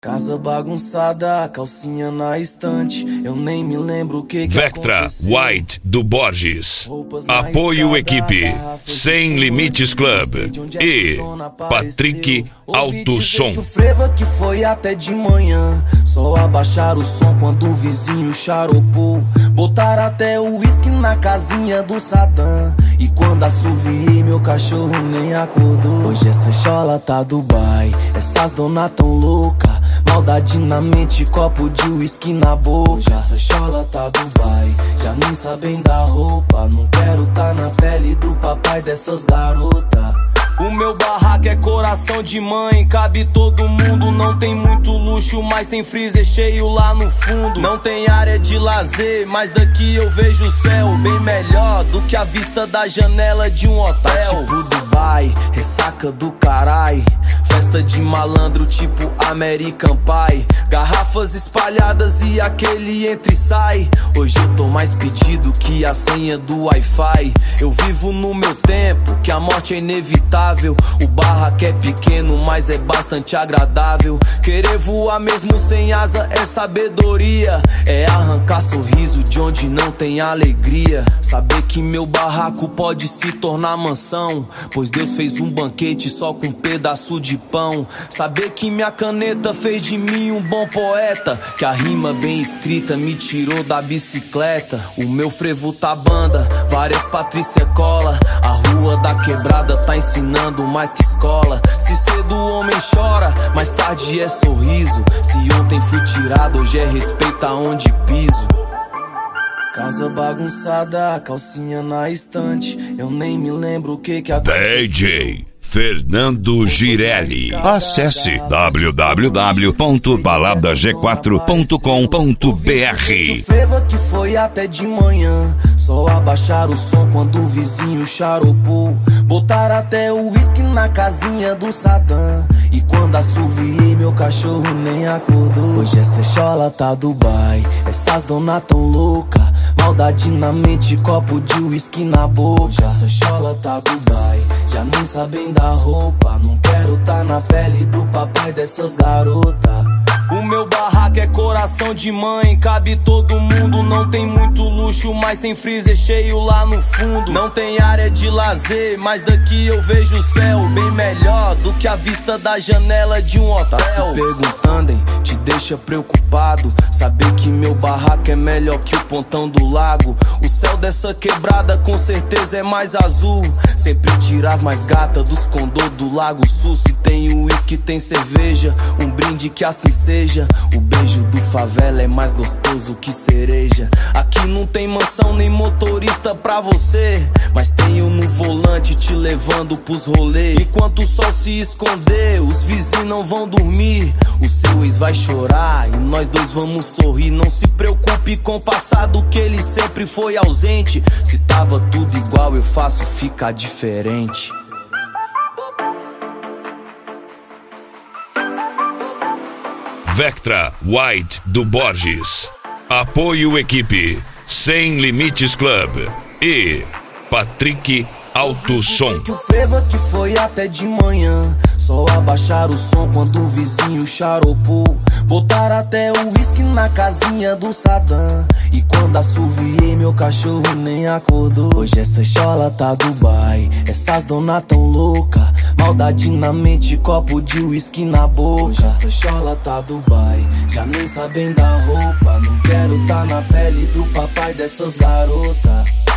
Casa bagunçada, calcinha na estante. Eu nem me lembro o que Vectra aconteceu. White do Borges. Apoio equipe Sem Limites Club e Patrick Alto Som. O frevo que foi até de manhã. Só abaixar o som quando o vizinho charopou. Botar até o uísque na casinha do Sadam. E quando assoviei, meu cachorro nem acordou. Hoje essa chola tá Dubai, essas dona tão louca. Maldade na mente, copo de uísque na boca. Hoje essa chola tá Dubai, já nem sabem da roupa. Não quero tá na pele do papai dessas garotas. O meu barraco é coração de mãe, cabe todo mundo. Não tem muito luxo, mas tem freezer cheio lá no fundo. Não tem área de lazer, mas daqui eu vejo o céu bem melhor do que a vista da janela de um hotel. Tá tipo Dubai, ressaca do carai. Festa de malandro tipo American Pie. Garrafas espalhadas e aquele entra e sai. Hoje eu tô mais pedido que a senha do Wi-Fi. Eu vivo no meu tempo, que a morte é inevitável. O barraco é pequeno, mas é bastante agradável. Querer voar mesmo sem asa é sabedoria. É arrancar sorriso de onde não tem alegria. Saber que meu barraco pode se tornar mansão, pois Deus fez um banquete só com um pedaço de pão. Saber que minha caneta fez de mim um bom poeta, que a rima bem escrita me tirou da bicicleta. O meu frevo tá banda, várias Patrícia cola. A rua da quebrada tá ensinando mais que escola. Se cedo o homem chora, mais tarde é sorriso. Se ontem fui tirado, hoje é respeito aonde piso. Casa bagunçada, calcinha na estante. Eu nem me lembro o que aconteceu. DJ Fernando Girelli. Acesse www.baladag4.com.br. O frevo que foi até de manhã. Só abaixar o som quando o vizinho charopou. Botar até o uísque na casinha do Sadam. E quando assoviei, meu cachorro nem acordou. Hoje essa chola tá Dubai, essas dona tão louca. Maldade na mente, copo de uísque na boca. Hoje essa chola tá Dubai, já nem sabem da roupa. Não quero tá na pele do papai dessas garotas. O meu barraco é coração de mãe, cabe todo mundo. Não tem muito luxo, mas tem freezer cheio lá no fundo. Não tem área de lazer, mas daqui eu vejo o céu bem melhor do que a vista da janela de um hotel. Tá se perguntando, hein? Te deixa preocupado saber que meu barraco é melhor que o pontão do lago. O céu dessa quebrada com certeza é mais azul. Sempre tiras mais gata dos condô do Lago Sul. Se tem uísque, tem cerveja, um brinde que assim seja. O beijo do favela é mais gostoso que cereja. Aqui não tem mansão nem motorista pra você, mas tenho no volante te levando pros rolês. Enquanto o sol se esconder, os vizinhos não vão dormir. O seu ex vai chorar e nós dois vamos sorrir. Não se preocupe com o passado, que ele sempre foi ausente. Se tava tudo igual, eu faço ficar diferente. Vectra White do Borges. Apoio equipe Sem Limites Club e Patrick Alto Som. Que o frevo que foi até de manhã. Só abaixar o som quando o vizinho charopou. Botar até o uísque na casinha do Sadam. E quando assoviei, meu cachorro nem acordou. Hoje essa chola tá Dubai, essas dona tão louca. Maldade na mente, copo de uísque na boca. Hoje essa chola tá Dubai, já nem sabem da roupa. Não quero tá na pele do papai dessas garotas.